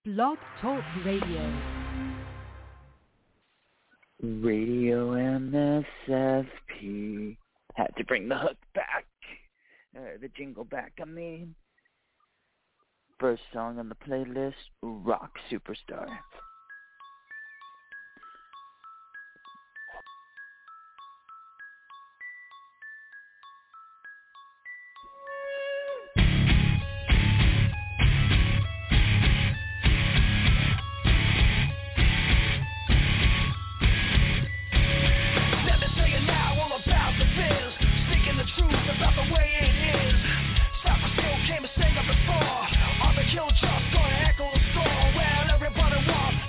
Blog Talk Radio. Radio MSFP. Had to bring the hook back. The jingle back, I mean. First song on the playlist, Rock Superstar. About the way it is. Stop the still came and sang up before. All the kill drops gonna echo the score. Well, everybody wants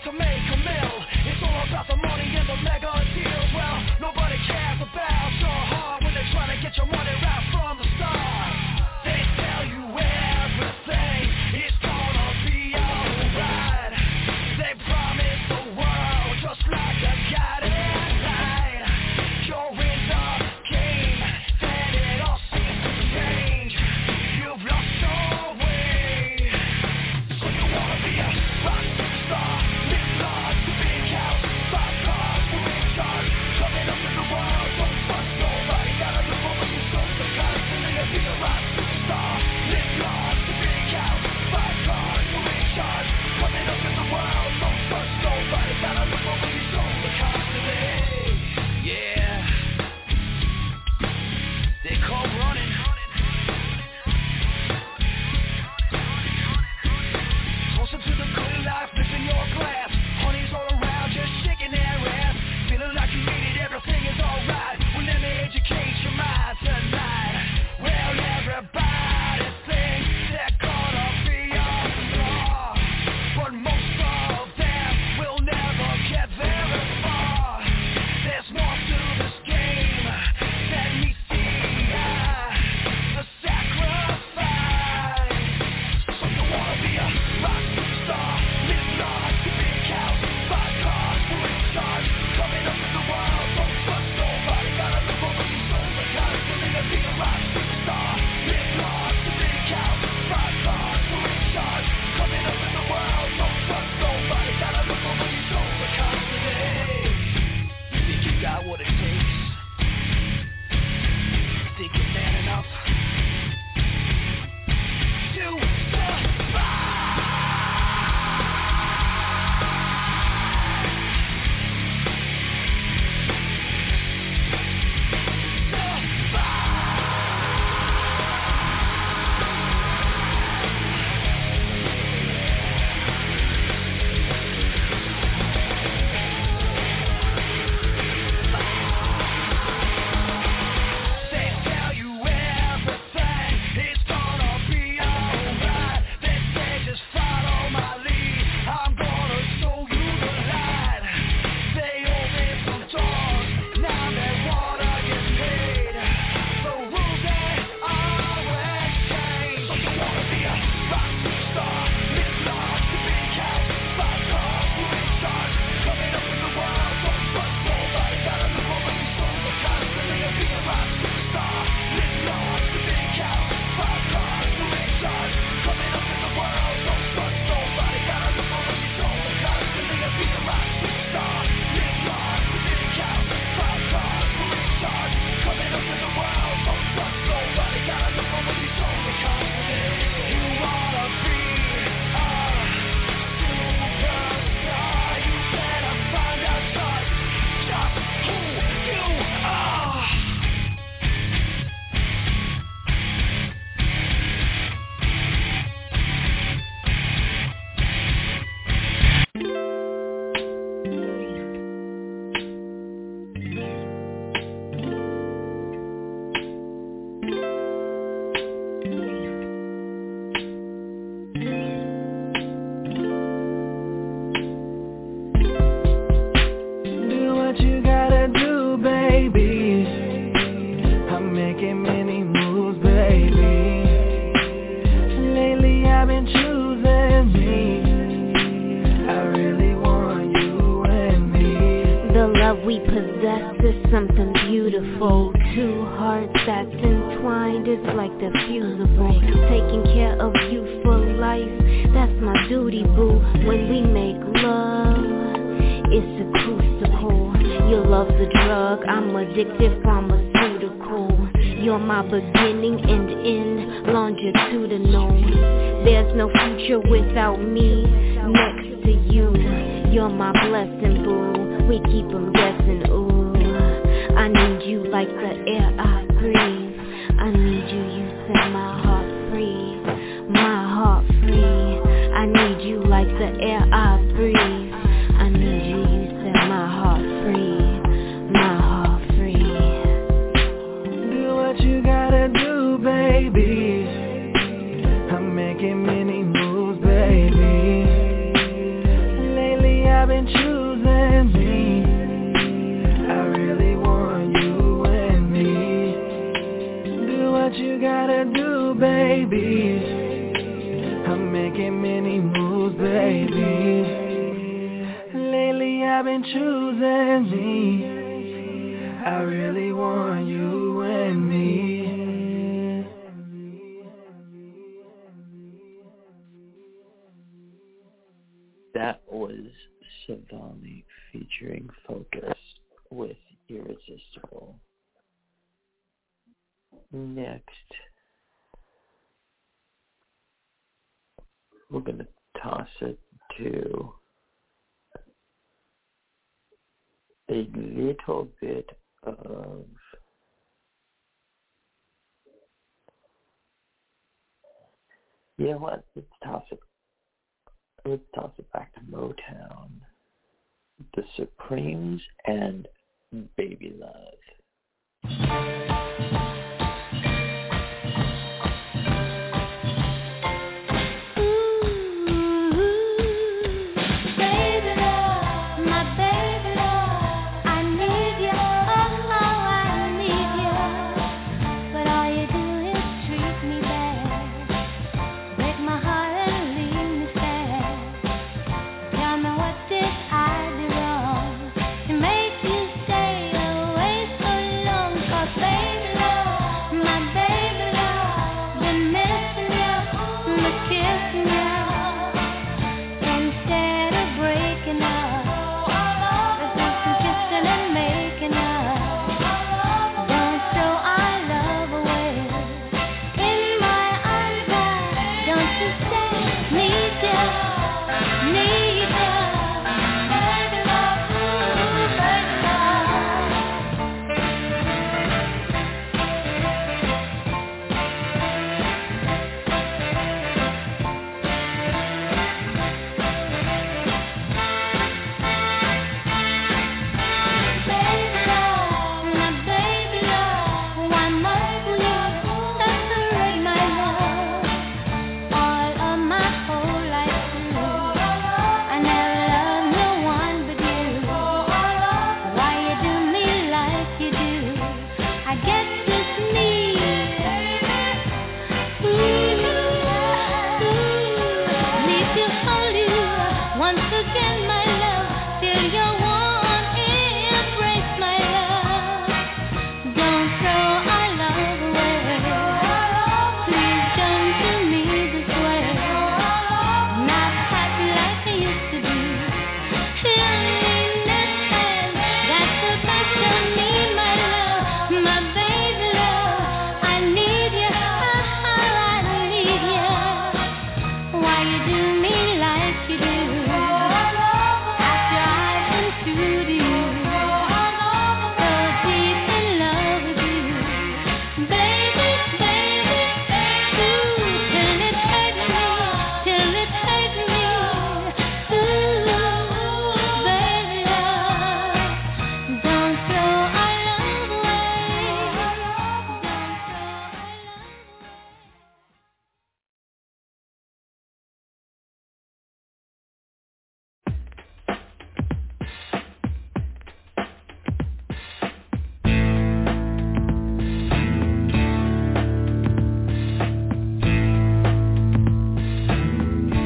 we possess is something beautiful. Two hearts that's entwined, it's like the fusible. Taking care of you for life, that's my duty, boo. When we make love, it's a crucible. Your love's a drug, I'm addicted pharmaceutical. You're my beginning and end, longitudinal. There's no future without me next to you. You're my blessing, boo. We keep 'em guessing, ooh. I need you like the air I breathe. I need you, you set my heart free. My heart free. I need you like the air I breathe. I need you, you set my heart free. My heart free. Do what you gotta do, baby. I'm making many moves, baby. Lately I've been choosing me. I really want you and me. Do what you gotta do, baby. I'm making many moves, baby. Lately I've been choosing me. I really want you and me. That was Savani featuring Focus with Irresistible. Next, we're going to toss it to a little bit of you know what? Let's toss it back to Motown. The Supremes and Baby Love.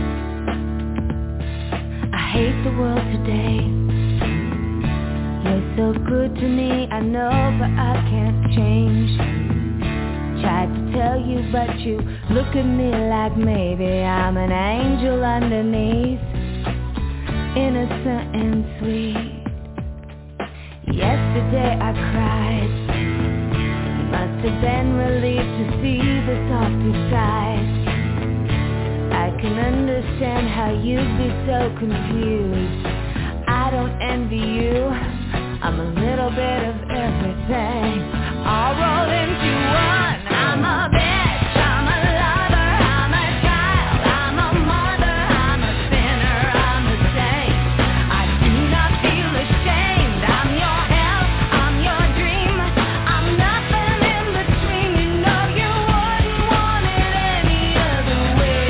Hate the world today. You're so good to me, I know, but I can't change. Tried to tell you, but you look at me like maybe I'm an angel underneath, innocent and sweet. Yesterday I cried, must have been relieved to see the softer side. I can understand how you'd be so confused. I don't envy you, I'm a little bit of everything, all rolled into one. I'm a bitch, I'm a lover, I'm a child, I'm a mother, I'm a sinner, I'm a saint. I do not feel ashamed, I'm your hell, I'm your dream, I'm nothing in between. You know you wouldn't want it any other way.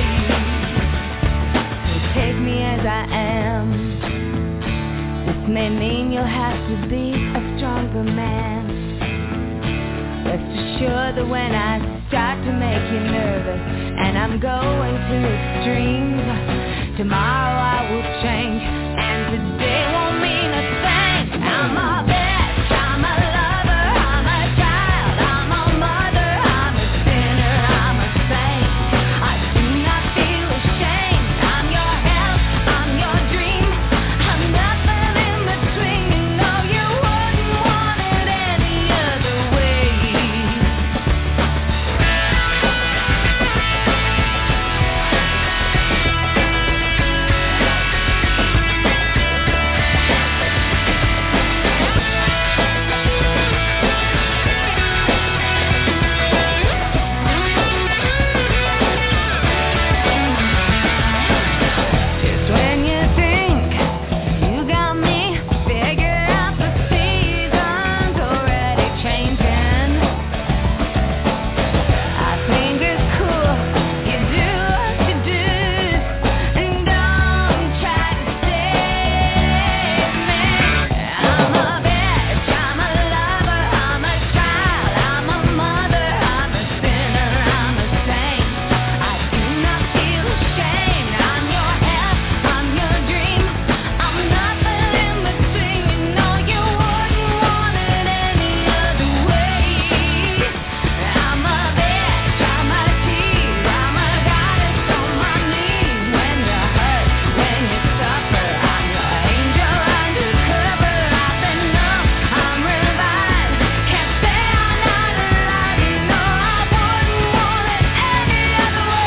So take me as I am. This may mean you'll have to be a stronger man. Rest assured that when I start to make you nervous and I'm going to extremes, tomorrow I will change and today won't mean a thing. I'm a bitch, I'm a lover, I'm a child, I'm a mother, I'm a sinner, I'm a saint. I do not feel ashamed, I'm your hell, I'm your dream, I'm nothing in between. You know you wouldn't want it any other way. Just when you think you got me figured out, the season's already changing. I think it's cool, you do what you do, and don't try to save me. I'm a bitch, I'm a lover, I'm a child, I'm a mother, I'm a sinner, I'm a saint. I do not feel ashamed, I'm your hell, I'm your dream, I'm nothing in between. You know you wouldn't want it any other way. I'm a bitch, I'm a thief, I'm a goddess on my knees. When you hurt, when you suffer, I'm your angel undercover. I've been numb, I'm revived, can't say I'm not alive. You know I wouldn't want it any other way.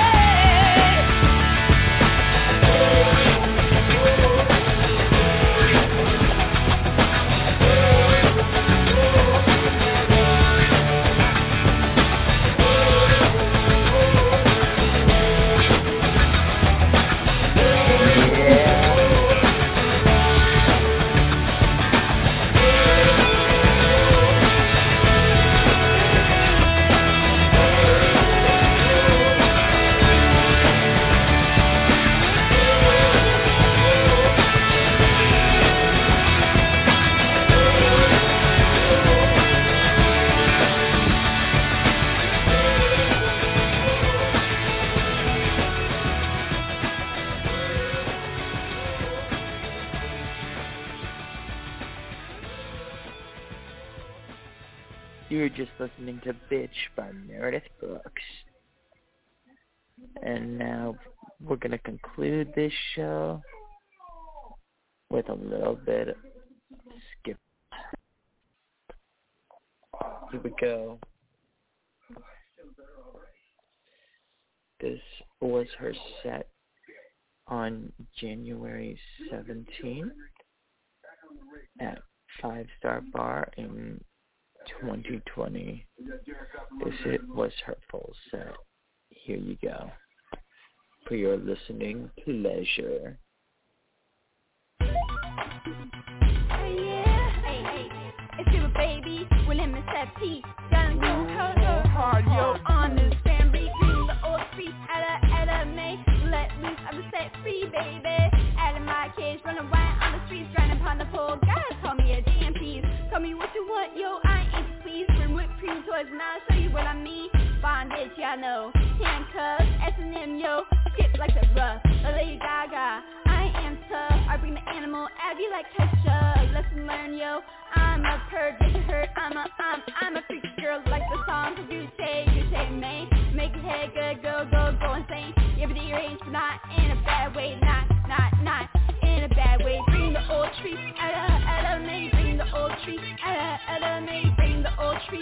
You're just listening to Bitch by Meredith Brooks. And now we're going to conclude this show with a little bit of skip. Here we go. This was her set on January 17th at 5 Star Bar in 2020. This was her full set. Here you go. For your listening pleasure. It's you, baby. When I'm set P, gotta go hard, yo. Understand between the old streets at a May. Let loose, I'm set free, baby. Out of my cage, running wild on the streets, driving upon the pole. Guys, call me a damn piece. Tell me what you want, yo. I ain't pleased. Bring whipped cream toys, and I'll show you what I mean. Bondage, y'all know. Handcuffs, S&M, yo. Skip like the rough, a Lady Gaga. I am tough. I bring the animal, Abby like ketchup. Lesson learned, yo. I'm a perv, get you hurt. I'm a freak girl like the song. Cause you say, man. Make your head good, go insane. Yeah, but your age, not in a bad way, not in a bad way. Bring the old tree, May. Bring the old tree, May. Bring the old tree,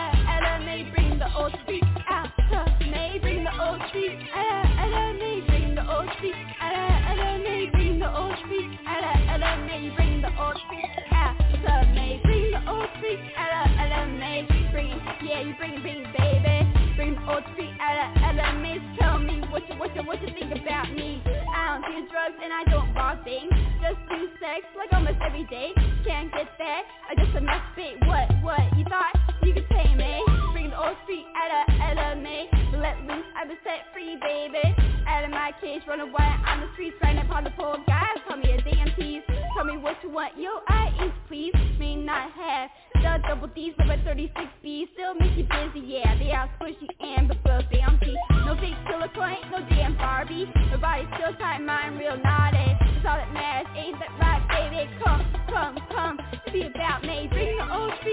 May. Bring the old tree out to May. Bring the old tree, May. Bring the old tree, May. Bring the old tree, May. Bring the old tree out to May. Bring the old tree, May. Bring, yeah, you bring, baby. Bring the old tree, May. Tell me what you think about me. I don't do drugs and I don't rob things. Just do sex like almost every day. Can't get that, I just a mess bit. What, you thought you could tame me? Bring the old tree, May. Let loose, I've been set free, baby. Out of my cage, run away on the streets, riding upon the pole. Guys, call me a damn tease. Tell me what you want, yo, I eat, please. May not have the double D's, but 36B still make you busy, yeah. They are squishy and but bouncy. No fake silicone, no damn Barbie. My body's still tight, mine real naughty. It's all that matters, ain't that right, baby? Come, be about me. Bring the old tree,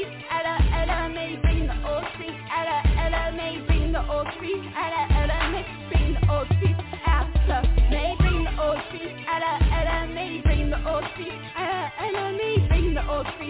May. Bring the old tree, May. Bring the old tree, May. Bring the old tree out to May. Bring the old tree, May. Bring the old tree, May. Bring the old tree,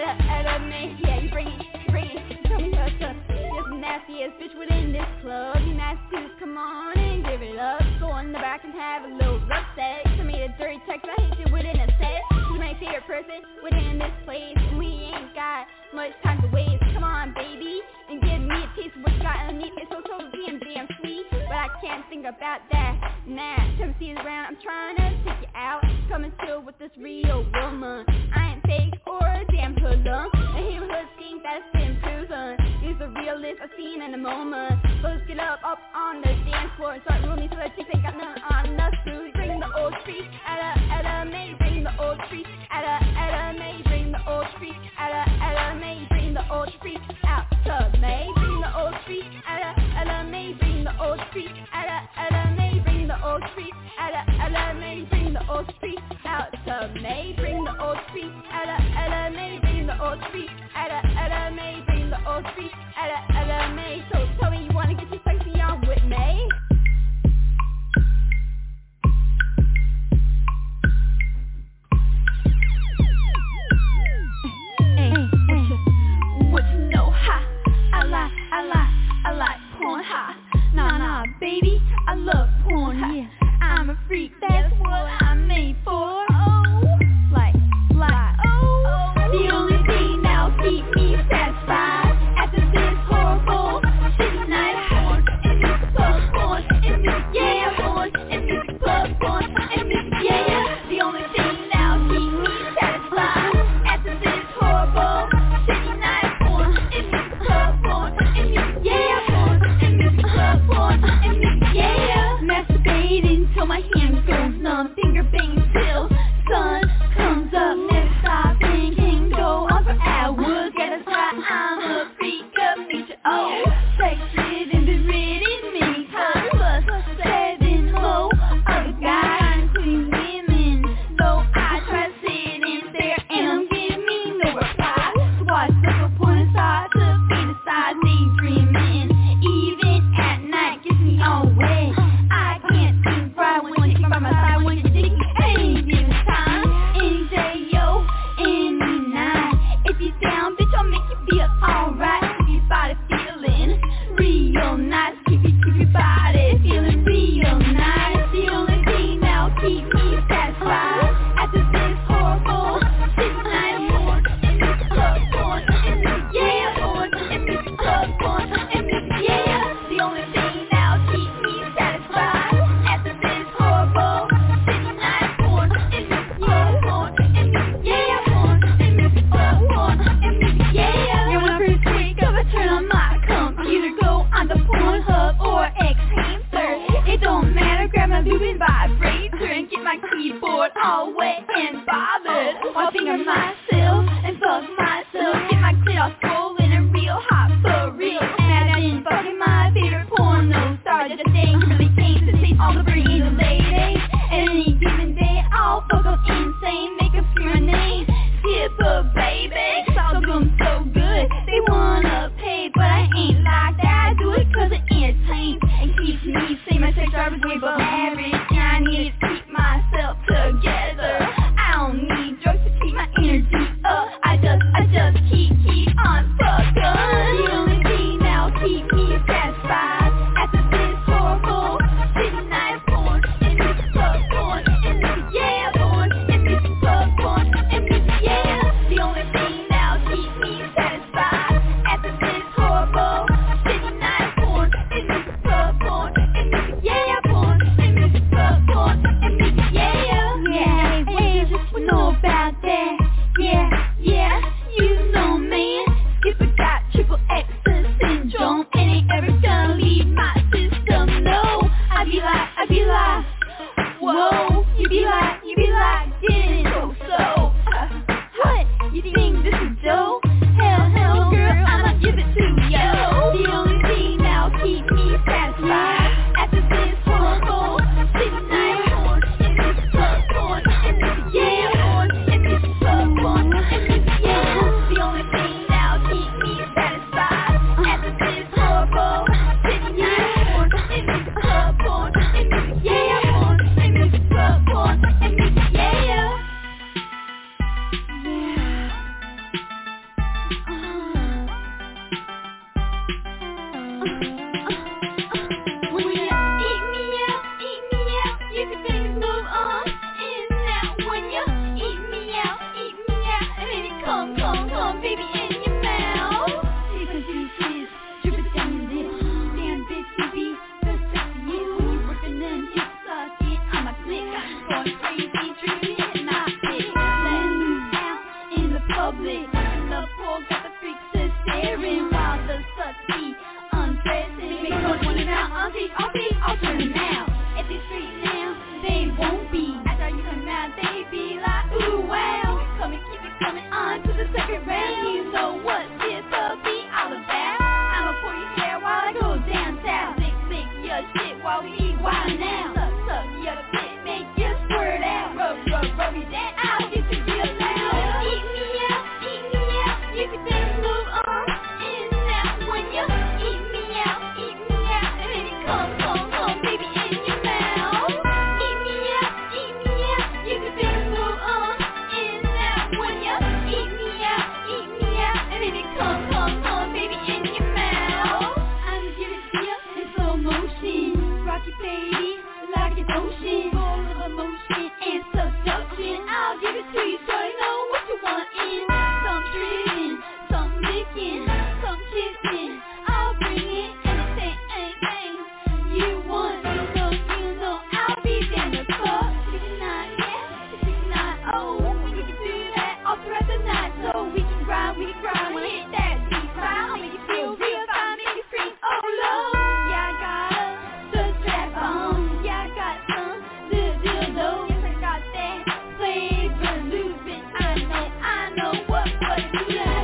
May. Yeah, you bring it. Tell me what's up. You're the nastiest bitch within this club. You nasty, come on and give it up. Go in the back and have a little rough sex. Send me a dirty text, I hate you within a set. You're my favorite person within this place. And we ain't got much time to waste. Come on, baby, and give me a taste of what you got underneath. It's so damn sweet, but I can't think about that. Nah, come see it around, I'm trying to take you out. Come and chill with this real woman. I ain't fake or a damn hoodlum. A hero hood scheme that's been proven. He's the realest I've seen in a moment. So let's get up on the dance floor and start rolling so that chicks ain't got none on us. Bring the old tree, May. Bring the old tree, May. Bring the old tree, May. Bring the old tree out to May. Bring the old tree, May. Bring the old tree, May. Bring the old tree, May. Bring the old tree out to May. Bring the old tree, May. Bring the old tree, May. Bring the old tree, May. So tell me you wanna get your sexy on with me? What you know, ha? I like porn, ha. Nah, baby, I love porn, yeah. I'm a freak, that's what I'm made for. Oh, like, oh. The only thing that'll keep me satisfied after this horrible shitty night. Porn and music, porn and music, yeah. Porn and music, porn and music, yeah. The only thing that'll keep me satisfied after this horrible shitty night. Porn and music, porn and music, yeah. Porn and music, porn and music, yeah. Masturbating till my hands go numb, finger banging till sun comes up. Never stopping, can go on for hours. Gotta try, I'm a freak of nature. Oh, sex it and been written many times. Plus 7 more other guys, including women. Though I try to sit in there and I'm getting no reply. So watch little porn inside to fantasize, daydreaming. Even at night gets me all wet. I can't seem right when you by my side, when you're digging any given time. Any day, yo, any night. If you're down, bitch, I'll make you feel alright. Keep your body feeling real nice. Keep your body feeling real nice. The only thing that'll keep me satisfied after this horrible shit night. Porn and music, porn and music, yeah. Porn and music, porn and music, yeah. The only thing that'll keep me satisfied after this horrible shitty night. Porn and music, porn and music, yeah. Porn and music, porn and music, yeah. You want first wake up, I turn on my computer, go on the Pornhub or X-Hamster. It don't matter, grab my boob and vibrator and get my keyboard all wet and bothered. I'll finger myself and fuck myself, get my clit all swollen and real hot for real. Imagine fucking my favorite porno star, just a thing really came to taste all the brains of ladies. And any given day I'll fuck up insane. rub me down. I'll get you real loud. Eat me out, you can just move on in and out when you eat me out, and then it come, baby, in your mouth. Eat me out, you can just move on in and out when you eat me out, and then it come, baby, in your mouth. I'm giving it to you in slow motion, rocky baby, like an ocean, full of emotion and seduction. I'll give it to you so you know what you want in. Some dripping, some licking, some kissing. I'll bring it anything you want. You know I'll be down to fuck. 69, yeah, 69, oh, we can do that all throughout the night. So we can grind, we'll hit that deep fire. I'll make you feel real fine, make you scream, oh Lord. Yeah, I got the strap on, yeah, I got some dildo. Yes, I got that flavor looping. I know what to do. Eat me out,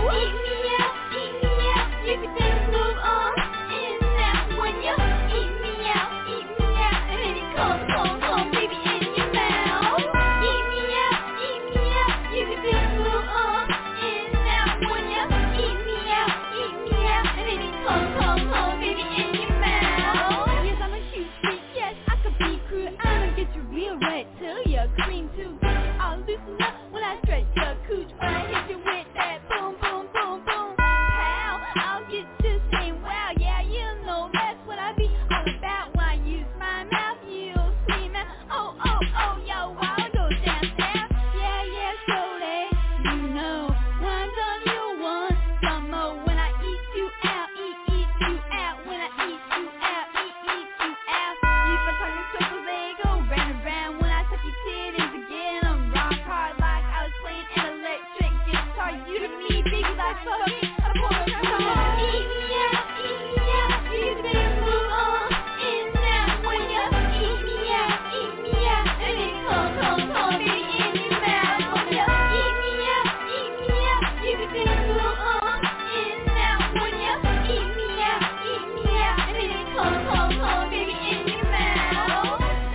you can just move on in and out when you eat me out, and then it come, baby, in your mouth. Eat me out, you can just move on in and out when you eat me out, and then it come, baby, in your mouth. Yes, I'm a huge freak, yes, I could be cruel. I'ma get you real wet till you cream too. Get you all loosen up when I stretch your cooch. When I hit you with that boom, boom, boom, boom, pow, I'll get you saying wow, yeah, you know that's what I be all about. When I use my mouth, you'll scream out, oh, yo, I'll go downtown. Yeah, slowly, you know, when I'm done, you'll want some more. When I eat you out, eat you out. When I eat you out, eat you out. You been talking circles, they go round and round. When I tuck your titties again, I'm rock hard like I was playing an electric guitar. You to me, baby, like fuck me, I'm pouring my heart. Eat me out, you can just move on in and out when you eat me out, and then come, baby, in your mouth. When you eat me out, you can just move on in and out when you eat me out, and then come, baby, in your mouth.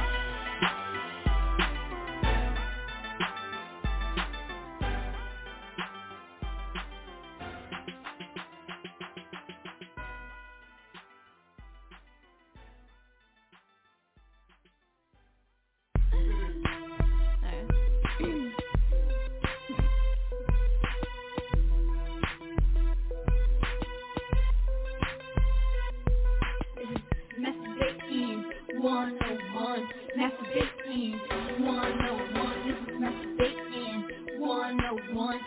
Masturbating 101, masturbating 101. This is masturbating 101,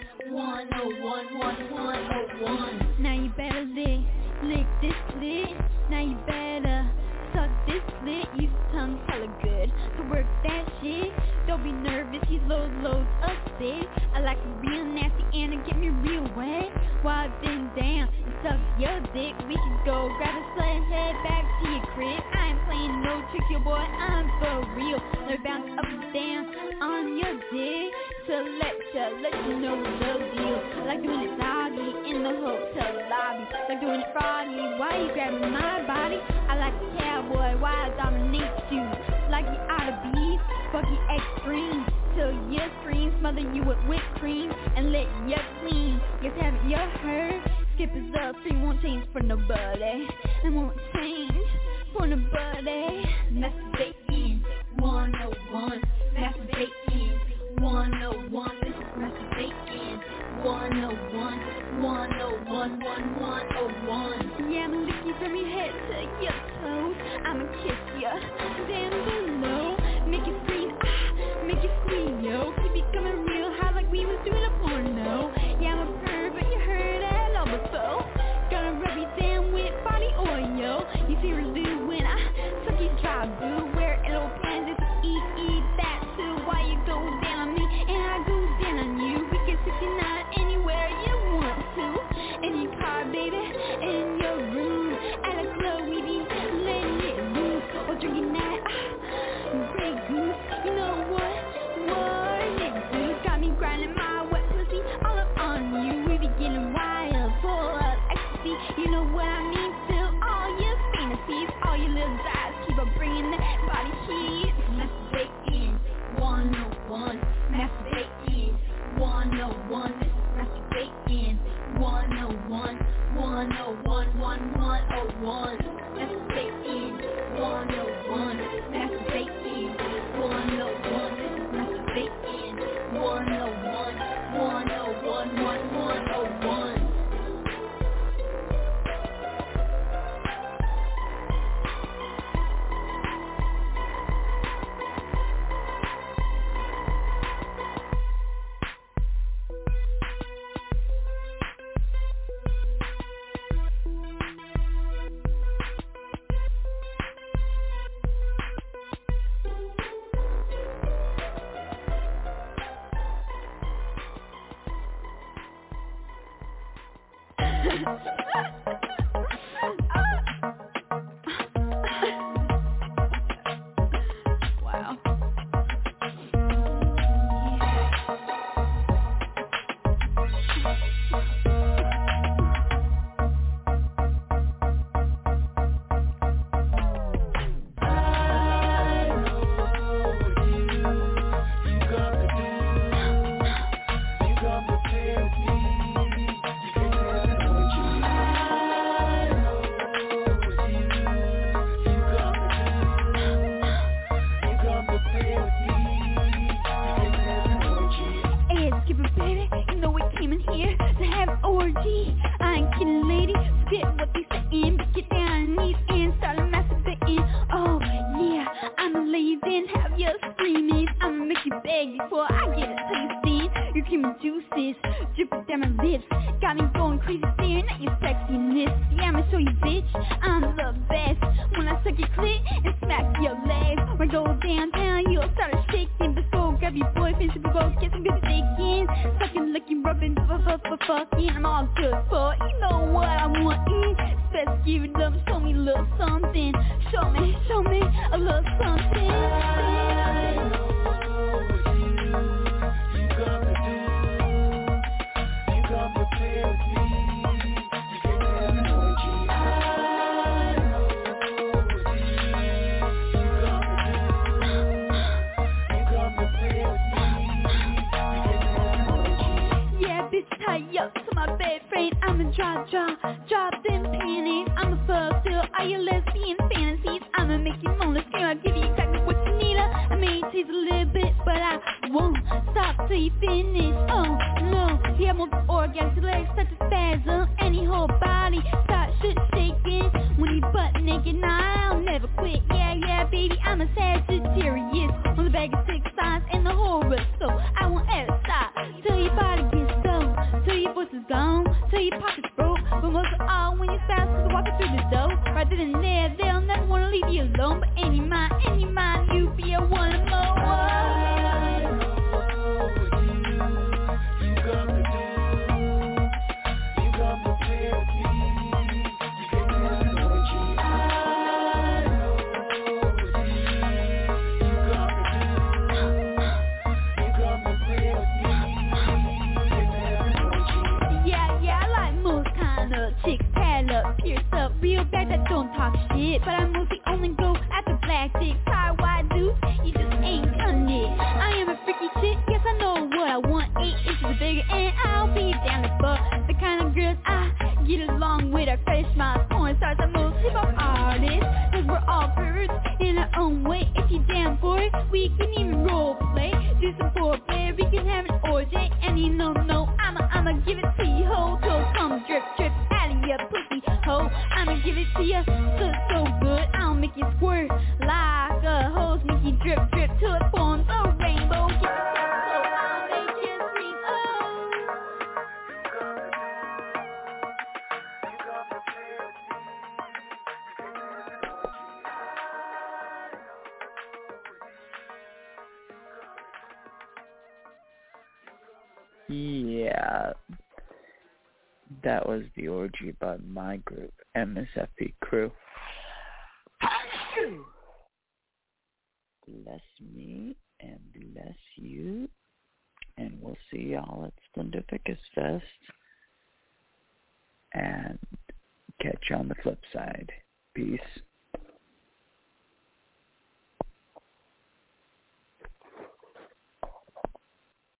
101. Now you better lick this clit. Now you better suck this clit. Use your tongue hella good to work that shit. Don't be nervous, use loads of spit. I like it real nasty and it get me real wet. While I bend down and suck your dick, we can go grab a slut and head back to your crib. I ain't playing no tricks, yo boy, I'm for real. Let me bounce up and down on your dick to let you know the real deal. I like doing it doggy in the hotel lobby. Like doing it froggy while you grabbing my body. I like a cowboy while I dominate you. Like you oughta be fucky extreme till you scream, smother you with whipped cream and let you clean. Yes, haven't you heard? Skip is up, so you won't change for nobody. And won't change for nobody. Masturbating 101, masturbating 101. This is masturbating 101, 101. Yeah, I'ma lick you from your head to your toes. I'ma kiss ya down below, make you scream, make you squeal, yo. Keep it coming real high like we was doing a porno. Yeah, I'm a pervert, you heard it all before. Gonna rub you down with body oil. You feel real when I suck your dry boo. Wear little pants just eat that too. While you go down on me and I go down on you. We can 69 anywhere you want to. In your car, baby, in your room. At a club, we be letting it loose. Or drinking that Grey Goose. You know what niggas do? Got me grinding my wet pussy all up on you. We be getting wild, full of ecstasy. You know what I mean? Till all your fantasies, all your little guys keep on bringing that body heat. Masturbating 101. Yeah, that was The Orgy by my group, MSFP Crew. Bless me and bless you, and we'll see y'all at Splendificus Fest, and catch you on the flip side. Peace.